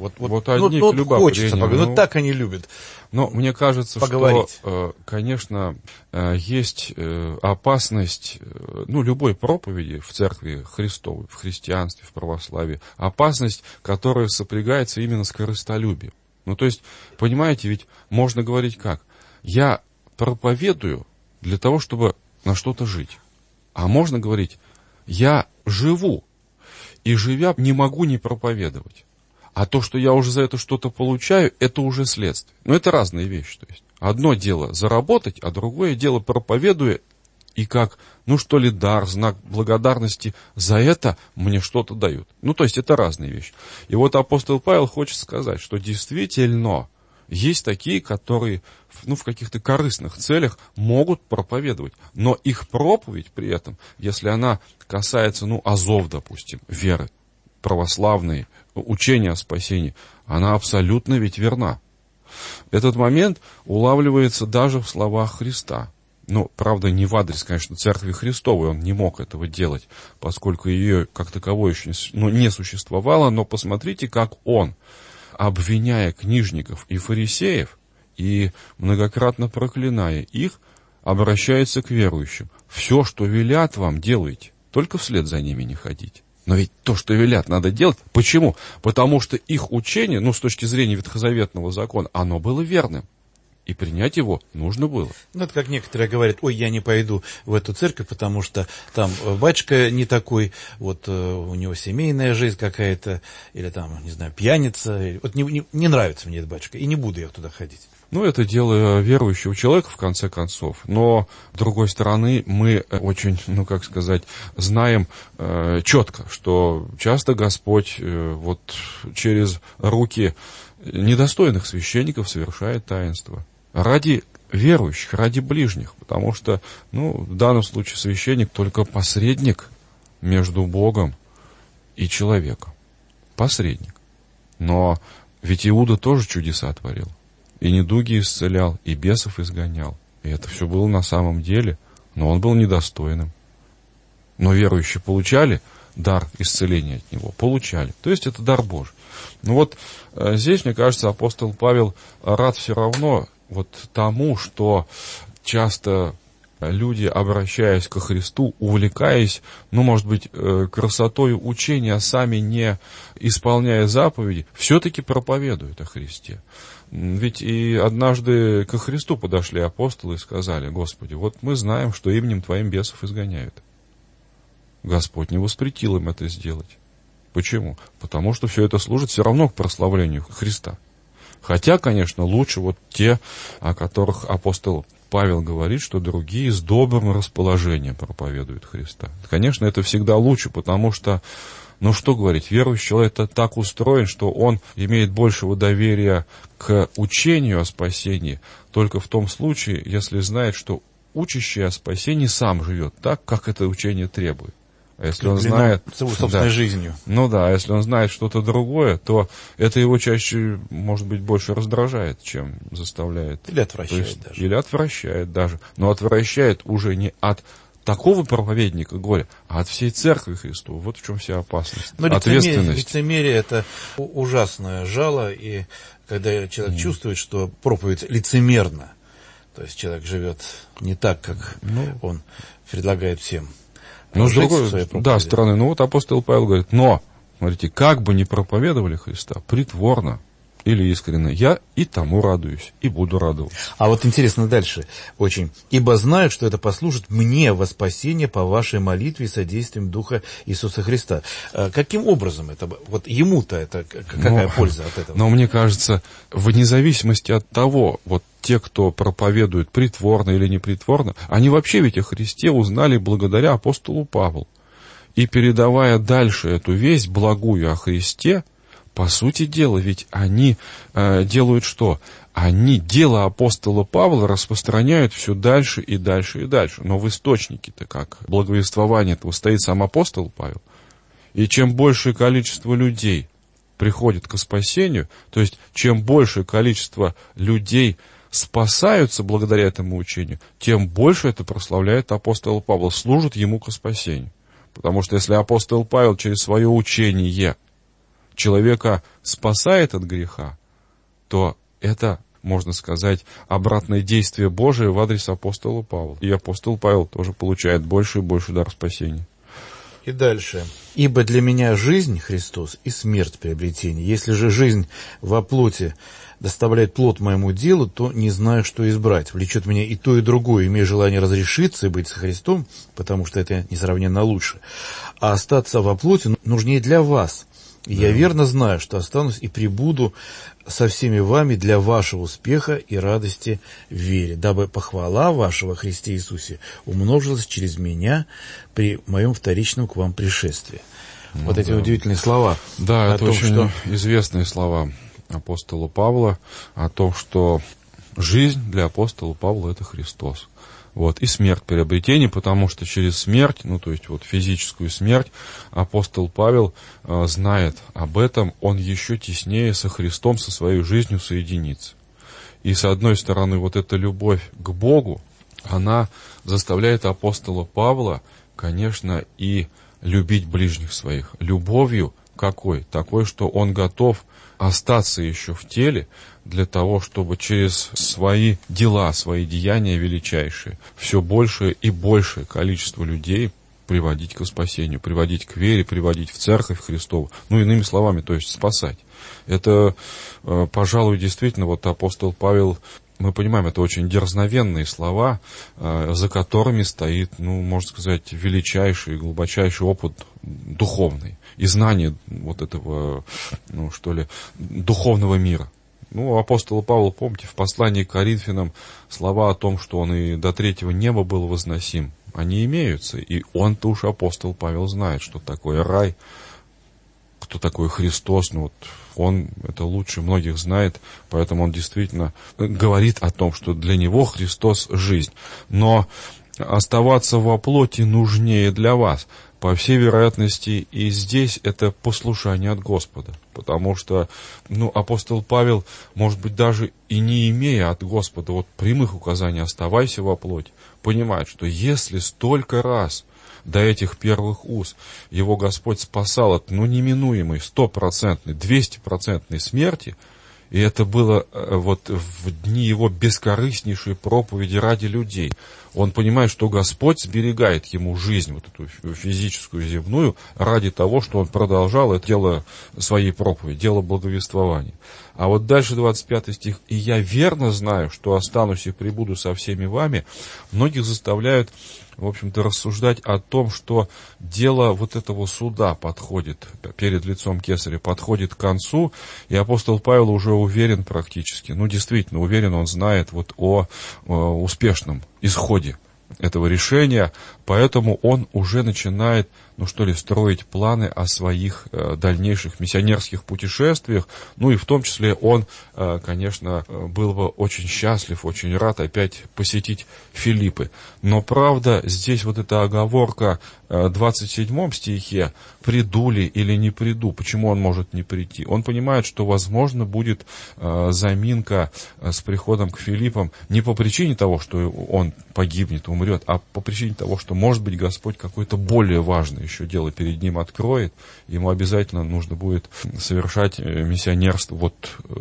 Хочется поговорить, так они любят. Но мне кажется, поговорить. Что, конечно, есть опасность, любой проповеди в церкви Христовой, в христианстве, в православии, опасность, которая сопрягается именно с корыстолюбием. Понимаете, ведь можно говорить как? Я проповедую для того, чтобы на что-то жить. А можно говорить, я живу, и живя не могу не проповедовать. А то, что я уже за это что-то получаю, это уже следствие. Это разные вещи. То есть одно дело заработать, а другое дело проповедуя, и как, дар, знак благодарности за это мне что-то дают. Это разные вещи. И апостол Павел хочет сказать, что действительно есть такие, которые в каких-то корыстных целях могут проповедовать. Но их проповедь при этом, если она касается, азов, допустим, веры, православной, учения о спасении, она абсолютно ведь верна. Этот момент улавливается даже в словах Христа. Правда, не в адрес, конечно, Церкви Христовой, он не мог этого делать, поскольку ее как таковой еще не существовало, но посмотрите, как он, обвиняя книжников и фарисеев, и многократно проклиная их, обращается к верующим. Все, что велят вам, делайте, только вслед за ними не ходите. Но ведь то, что велят, надо делать. Почему? Потому что их учение, с точки зрения ветхозаветного закона, оно было верным. И принять его нужно было. Это как некоторые говорят, я не пойду в эту церковь, потому что там батюшка не такой, у него семейная жизнь какая-то, или там, не знаю, пьяница. Не нравится мне этот батюшка, и не буду я туда ходить. Это дело верующего человека, в конце концов. Но, с другой стороны, мы очень, знаем четко, что часто Господь через руки недостойных священников совершает таинство. Ради верующих, ради ближних. Потому что, в данном случае священник только посредник между Богом и человеком. Посредник. Но ведь Иуда тоже чудеса творил. И недуги исцелял, и бесов изгонял. И это все было на самом деле. Но он был недостойным. Но верующие получали дар исцеления от него. Получали. То есть это дар Божий. Здесь, мне кажется, апостол Павел рад все равно вот тому, что часто люди, обращаясь ко Христу, увлекаясь, может быть, красотой учения, сами не исполняя заповеди, все-таки проповедуют о Христе. Ведь и однажды ко Христу подошли апостолы и сказали: Господи, вот мы знаем, что именем Твоим бесов изгоняют. Господь не воспретил им это сделать. Почему? Потому что все это служит все равно к прославлению Христа. Хотя, конечно, лучше вот те, о которых апостол Павел говорит, что другие с добрым расположением проповедуют Христа. Конечно, это всегда лучше, потому что, что говорить, верующий человек так устроен, что он имеет большего доверия к учению о спасении только в том случае, если знает, что учащий о спасении сам живет так, как это учение требует. А если он знает своей собственной жизнью. А если он знает что-то другое, то это его чаще, может быть, больше раздражает, чем заставляет. Или отвращает даже. Или отвращает даже. Но отвращает уже не от такого проповедника горя, а от всей церкви Христу. Вот в чем вся опасность. Но ответственность. Лицемерие — это ужасное жало, и когда человек чувствует, что проповедь лицемерна, то есть человек живет не так, как он предлагает всем. С другой стороны, апостол Павел говорит: но, смотрите, как бы ни проповедовали Христа, притворно или искренне, я и тому радуюсь, и буду радоваться. А вот интересно дальше очень. «Ибо знают, что это послужит мне во спасение по вашей молитве и содействием Духа Иисуса Христа». Каким образом это? Вот ему-то это какая польза от этого? Но мне кажется, вне зависимости от того, вот те, кто проповедует притворно или непритворно, они вообще ведь о Христе узнали благодаря апостолу Павлу. И передавая дальше эту весть благую о Христе, по сути дела, ведь они делают что? Они дело апостола Павла распространяют все дальше и дальше и дальше. Но в источнике-то как? Благовествование этого стоит сам апостол Павел. И чем большее количество людей приходит к спасению, то есть чем большее количество людей спасаются благодаря этому учению, тем больше это прославляет апостола Павла, служит ему к спасению. Потому что если апостол Павел через свое учение человека спасает от греха, то это, можно сказать, обратное действие Божие в адрес апостола Павла. И апостол Павел тоже получает больше и больше дар спасения. И дальше. «Ибо для меня жизнь Христос и смерть приобретение. Если же жизнь во плоти доставляет плод моему делу, то не знаю, что избрать. Влечет меня и то, и другое, имея желание разрешиться и быть со Христом, потому что это несравненно лучше. А остаться во плоти нужнее для вас. И я верно знаю, что останусь и пребуду со всеми вами для вашего успеха и радости в вере, дабы похвала ваша во Христе Иисусе умножилась через меня при моем вторичном к вам пришествии». Вот эти удивительные слова. Да, это очень известные слова апостола Павла о том, что жизнь для апостола Павла — это Христос. И смерть приобретение, потому что через смерть, то есть физическую смерть, апостол Павел знает об этом, он еще теснее со Христом, со своей жизнью соединится. И с одной стороны, эта любовь к Богу, она заставляет апостола Павла, конечно, и любить ближних своих. Любовью какой? Такой, что он готов остаться еще в теле для того, чтобы через свои дела, свои деяния величайшие, все большее и большее количество людей приводить к спасению, приводить к вере, приводить в церковь Христову. Иными словами, то есть спасать. Это, пожалуй, действительно, апостол Павел, мы понимаем, это очень дерзновенные слова, за которыми стоит, можно сказать, величайший, глубочайший опыт духовный и знание этого, духовного мира. Апостол Павел, помните, в послании к Коринфянам слова о том, что он и до третьего неба был возносим, они имеются. И он-то уж, апостол Павел, знает, что такое рай, кто такой Христос. Он это лучше многих знает, поэтому он действительно говорит о том, что для него Христос — жизнь. Но оставаться во плоти нужнее для вас. По всей вероятности, и здесь это послушание от Господа. Потому что, апостол Павел, может быть, даже и не имея от Господа прямых указаний «оставайся во плоти», понимает, что если столько раз до этих первых уз его Господь спасал от неминуемой, 100%, 200% смерти, И это было вот в дни его бескорыстнейшей проповеди ради людей. Он понимает, что Господь сберегает ему жизнь, вот эту физическую, земную, ради того, что он продолжал это дело своей проповеди, дело благовествования. А вот дальше 25 стих. «И я верно знаю, что останусь и пребуду со всеми вами», многих заставляют, в общем-то, рассуждать о том, что дело вот этого суда подходит, перед лицом Кесаря, подходит к концу, и апостол Павел уже уверен практически, действительно уверен, он знает вот о успешном исходе этого решения, поэтому он уже начинает, строить планы о своих дальнейших миссионерских путешествиях, и в том числе он, конечно, был бы очень счастлив, очень рад опять посетить Филиппы. Но, правда, здесь вот эта оговорка в 27 стихе, приду ли или не приду, почему он может не прийти. Он понимает, что, возможно, будет заминка с приходом к Филиппам не по причине того, что он погибнет, умрет, а по причине того, что, может быть, Господь какое-то более важное еще дело перед ним откроет, ему обязательно нужно будет совершать миссионерство вот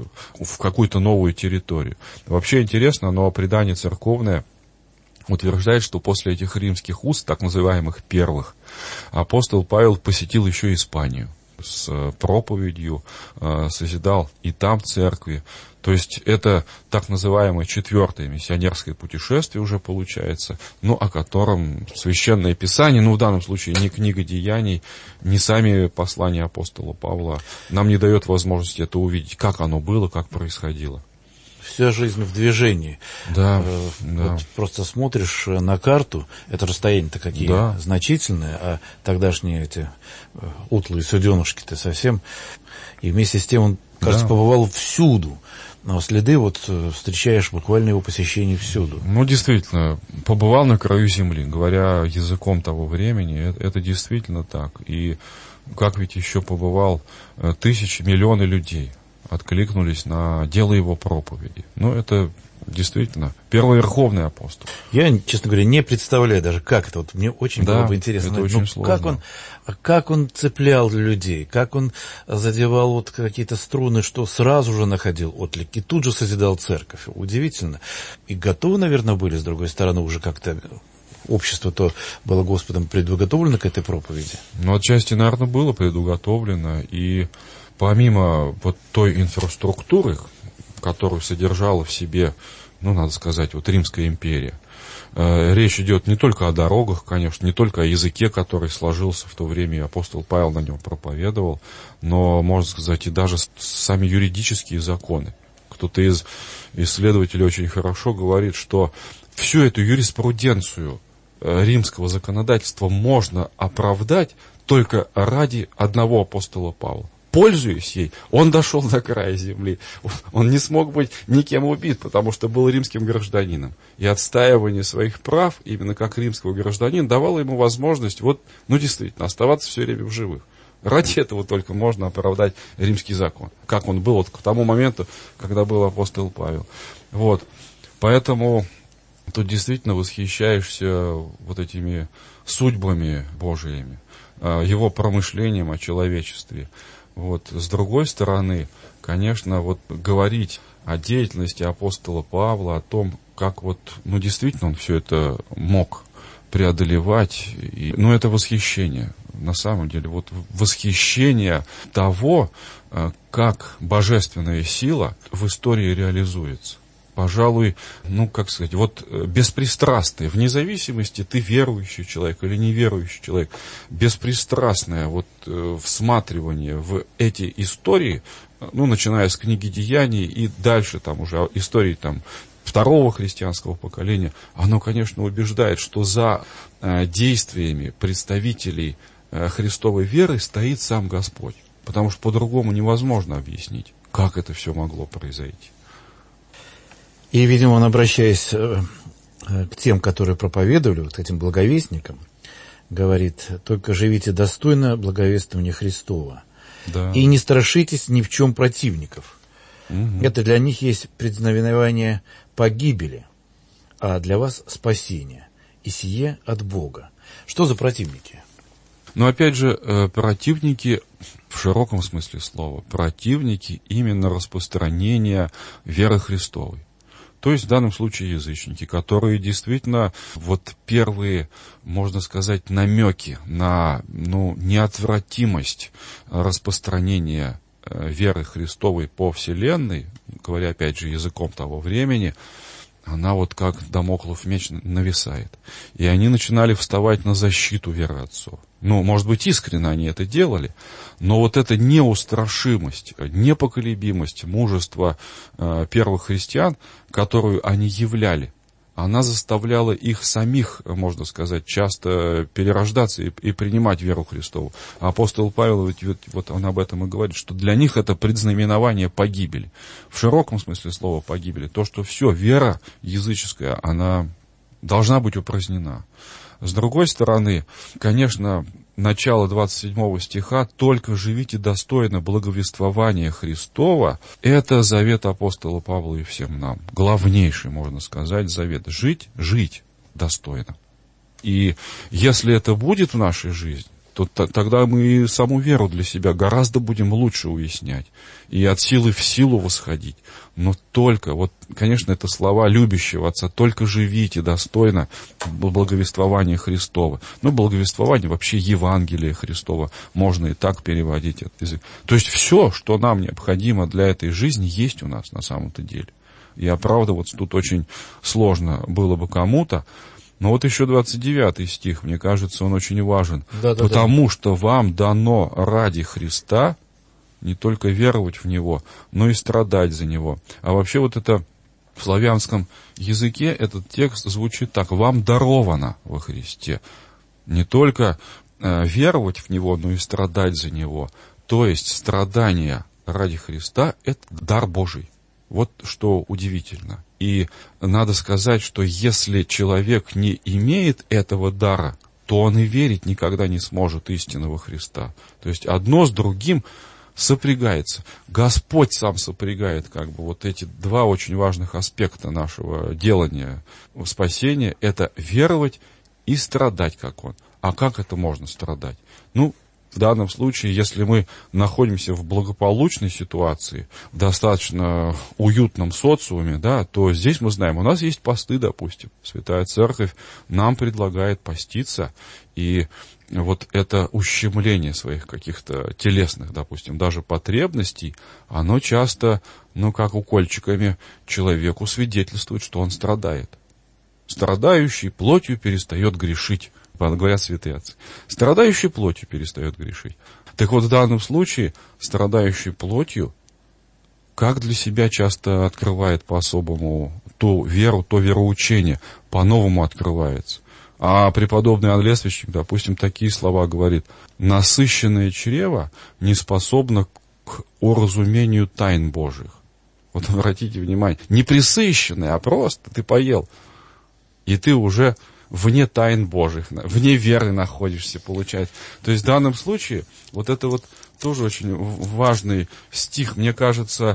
в какую-то новую территорию. Вообще интересно, но предание церковное утверждает, что после этих римских уст, так называемых первых, апостол Павел посетил еще Испанию с проповедью, созидал и там церкви. То есть это так называемое 4-е миссионерское путешествие уже получается, о котором Священное Писание, в данном случае не книга Деяний, не сами послания апостола Павла, нам не дает возможности это увидеть, как оно было, как происходило. Вся жизнь в движении. Да, Вот просто смотришь на карту, это расстояние-то какие значительные, а тогдашние эти утлые суденышки-то совсем. И вместе с тем он, кажется, побывал всюду. Но следы встречаешь буквально его посещение всюду. Действительно, побывал на краю земли, говоря языком того времени, это действительно так. И как ведь еще побывал тысячи, миллионы людей откликнулись на дело его проповеди. Это действительно первоверховный апостол. Я, честно говоря, не представляю даже, как это. Мне очень было бы интересно. Это очень сложно. Как он цеплял людей, как он задевал какие-то струны, что сразу же находил отклик, и тут же созидал церковь. Удивительно. И готовы, наверное, были, с другой стороны, уже как-то общество-то было Господом предуготовлено к этой проповеди. Отчасти, наверное, было предуготовлено, и помимо той инфраструктуры, которую содержала в себе, надо сказать, Римская империя, речь идет не только о дорогах, конечно, не только о языке, который сложился в то время, и апостол Павел на нем проповедовал, но, можно сказать, и даже сами юридические законы. Кто-то из исследователей очень хорошо говорит, что всю эту юриспруденцию римского законодательства можно оправдать только ради одного апостола Павла. Пользуясь ей, он дошел до края земли. Он не смог быть никем убит, потому что был римским гражданином. И отстаивание своих прав, именно как римского гражданина, давало ему возможность, действительно, оставаться все время в живых. Ради этого только можно оправдать римский закон. Как он был к тому моменту, когда был апостол Павел. Поэтому тут действительно восхищаешься этими судьбами Божиими, его промышлением о человечестве. С другой стороны, конечно, говорить о деятельности апостола Павла, о том, как действительно он все это мог преодолевать, это восхищение. На самом деле, восхищение того, как божественная сила в истории реализуется. Пожалуй, беспристрастное, вне зависимости, ты верующий человек или неверующий человек, беспристрастное всматривание в эти истории, начиная с книги Деяний и дальше уже истории второго христианского поколения, оно, конечно, убеждает, что за действиями представителей Христовой веры стоит сам Господь, потому что по-другому невозможно объяснить, как это все могло произойти. И, видимо, он, обращаясь к тем, которые проповедовали, к этим благовестникам, говорит: только живите достойно благовествования Христова. Да. И не страшитесь ни в чем противников. Угу. Это для них есть предзнаменование погибели, а для вас спасение. И сие от Бога. Что за противники? Но опять же, противники, в широком смысле слова, противники именно распространения веры Христовой. То есть в данном случае язычники, которые действительно вот первые, можно сказать, намеки на неотвратимость распространения веры Христовой по вселенной, говоря опять же языком того времени, она вот как дамоклов меч нависает. И они начинали вставать на защиту веры отцов. Может быть, искренне они это делали, но вот эта неустрашимость, непоколебимость, мужество первых христиан, которую они являли, она заставляла их самих, можно сказать, часто перерождаться и принимать веру Христову. Апостол Павел, вот он об этом и говорит, что для них это предзнаменование погибели. В широком смысле слова погибели. То, что все, вера языческая, она должна быть упразднена. С другой стороны, конечно, начало 27 стиха «Только живите достойно благовествования Христова» — это завет апостола Павла и всем нам. Главнейший, можно сказать, завет. Жить достойно. И если это будет в нашей жизни, то тогда мы и саму веру для себя гораздо будем лучше уяснять. И от силы в силу восходить. Но только, конечно, это слова любящего Отца, только живите достойно благовествования Христова. Благовествование, вообще Евангелие Христова, можно и так переводить этот язык. То есть все, что нам необходимо для этой жизни, есть у нас на самом-то деле. И оправдываться тут очень сложно было бы кому-то. Но еще 29 стих, мне кажется, он очень важен. Потому что вам дано ради Христа не только веровать в Него, но и страдать за Него. А вообще это в славянском языке этот текст звучит так. Вам даровано во Христе не только веровать в Него, но и страдать за Него. То есть страдания ради Христа – это дар Божий. Вот что удивительно. И надо сказать, что если человек не имеет этого дара, то он и верить никогда не сможет истинного Христа. То есть одно с другим сопрягается. Господь сам сопрягает эти два очень важных аспекта нашего делания спасения. Это веровать и страдать, как Он. А как это можно страдать? В данном случае, если мы находимся в благополучной ситуации, в достаточно уютном социуме, то здесь мы знаем, у нас есть посты, допустим. Святая Церковь нам предлагает поститься, и это ущемление своих каких-то телесных, допустим, даже потребностей, оно часто, как укольчиками человеку свидетельствует, что он страдает. Страдающий плотью перестает грешить. Говорят святые отцы. Страдающий плотью перестает грешить. Так в данном случае, страдающий плотью, как для себя часто открывает по-особому ту веру, то вероучение, по-новому открывается. А преподобный Иоанн Лествичник, допустим, такие слова говорит: «Насыщенное чрево не способно к уразумению тайн Божьих». Обратите внимание, не пресыщенное, а просто ты поел, и ты уже вне тайн Божьих, вне веры находишься, получается. То есть в данном случае это тоже очень важный стих. Мне кажется,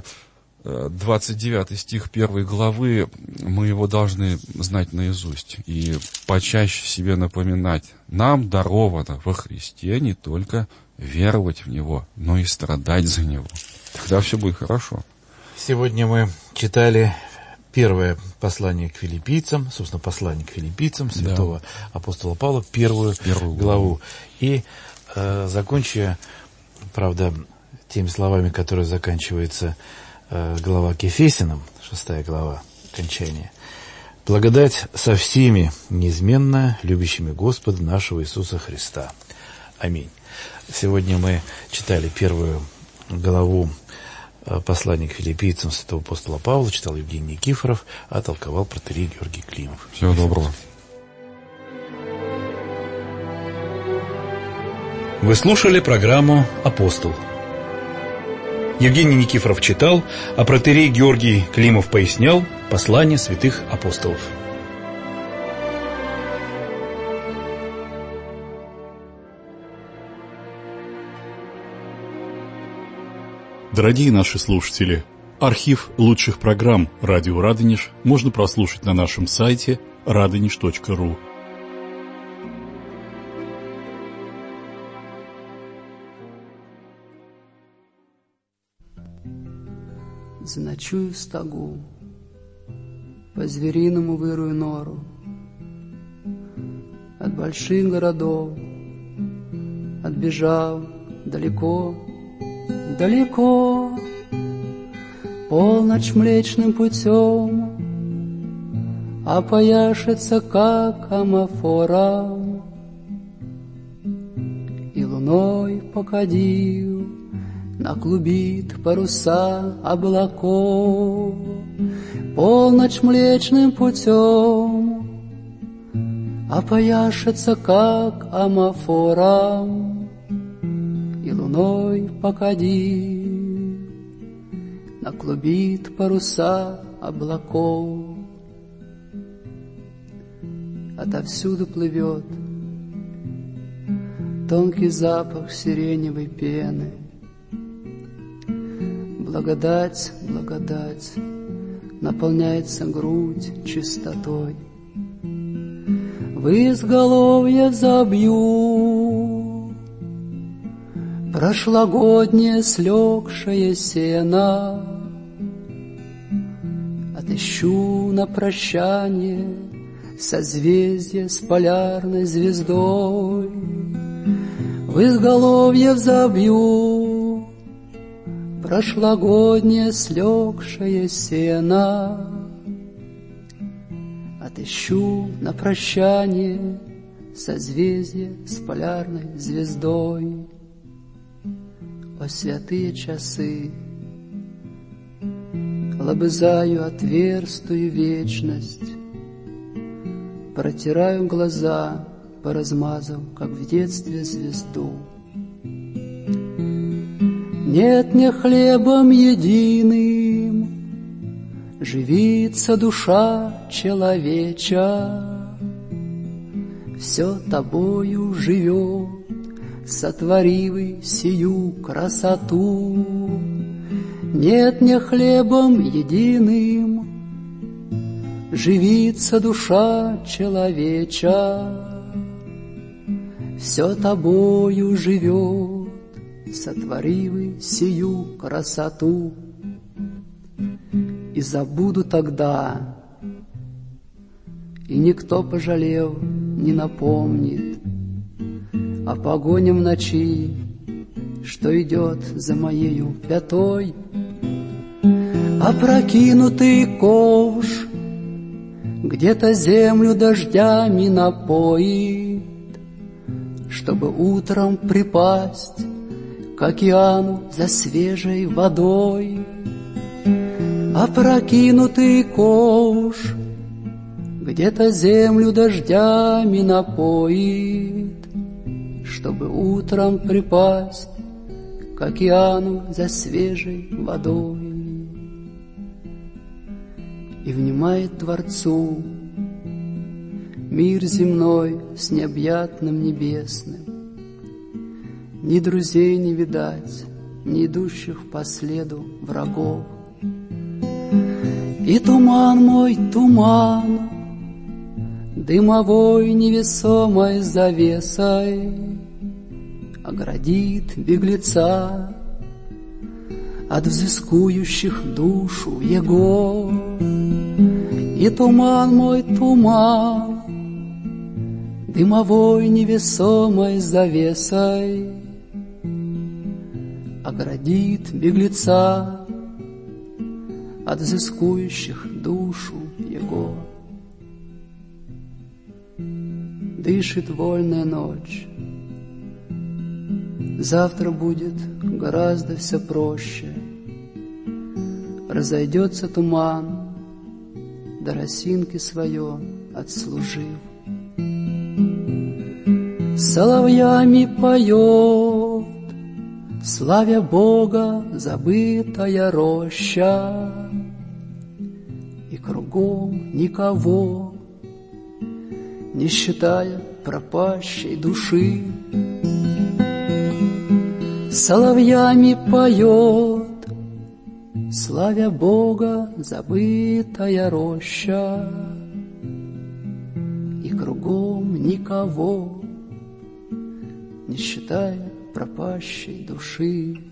29 стих 1 главы, мы его должны знать наизусть и почаще себе напоминать. Нам даровано во Христе не только веровать в Него, но и страдать за Него. Тогда все будет хорошо. Сегодня мы читали первое послание к филиппийцам, собственно, послание к филиппийцам святого апостола Павла, первую главу. И закончив, правда, теми словами, которые заканчивается глава к Ефесянам, 6 глава, окончание. «Благодать со всеми неизменно любящими Господа нашего Иисуса Христа. Аминь». Сегодня мы читали первую главу послание к филиппийцам святого апостола Павла, читал Евгений Никифоров, а толковал протоиерей Георгий Климов. Всего доброго. Вы слушали программу «Апостол». Евгений Никифоров читал, а протоиерей Георгий Климов пояснял послание святых апостолов. Дорогие наши слушатели, архив лучших программ «Радио Радонеж» можно прослушать на нашем сайте radonish.ru. заночую в стогу, по-звериному вырую нору. От больших городов отбежав далеко, далеко, полночь млечным путем опояшется, как амафором, и луной покадил наклубит паруса облаков. Полночь млечным путем опояшется, как амафором, и луной покадил наклубит паруса облаков. Отовсюду плывет тонкий запах сиреневой пены. Благодать, благодать, наполняется грудь чистотой. В изголовье забью прошлогоднее слегшее сено. Отыщу на прощание созвездие с полярной звездой. В изголовье взобью прошлогоднее слегшее сено. Отыщу на прощание созвездие с полярной звездой. О святые часы, лобызаю отверстую вечность, протираю глаза, поразмазав, как в детстве, звезду. Нет мне хлебом единым живится душа человеча, все тобою живет, сотворивый сию красоту. Нет мне хлебом единым живится душа человеча, все тобою живет, сотворивый сию красоту. И забуду тогда, и никто, пожалев, не напомнит о погоне в ночи, что идет за моею пятой. Опрокинутый ковш где-то землю дождями напоит, чтобы утром припасть к океану за свежей водой. Опрокинутый ковш где-то землю дождями напоит, чтобы утром припасть к океану за свежей водой. И внимает Творцу мир земной с необъятным небесным. Ни друзей не видать, ни идущих по следу врагов. И туман мой, туман, дымовой невесомой завесой оградит беглеца от взыскующих душу его. И туман мой, туман, дымовой невесомой завесой оградит беглеца от взыскующих душу его. Дышит вольная ночь, завтра будет гораздо все проще. Разойдется туман, до росинки свое отслужив. Соловьями поет, славя Бога, забытая роща, и кругом никого, не считая пропащей души. Соловьями поет, славя Бога, забытая роща, и кругом никого, не считая пропащей души.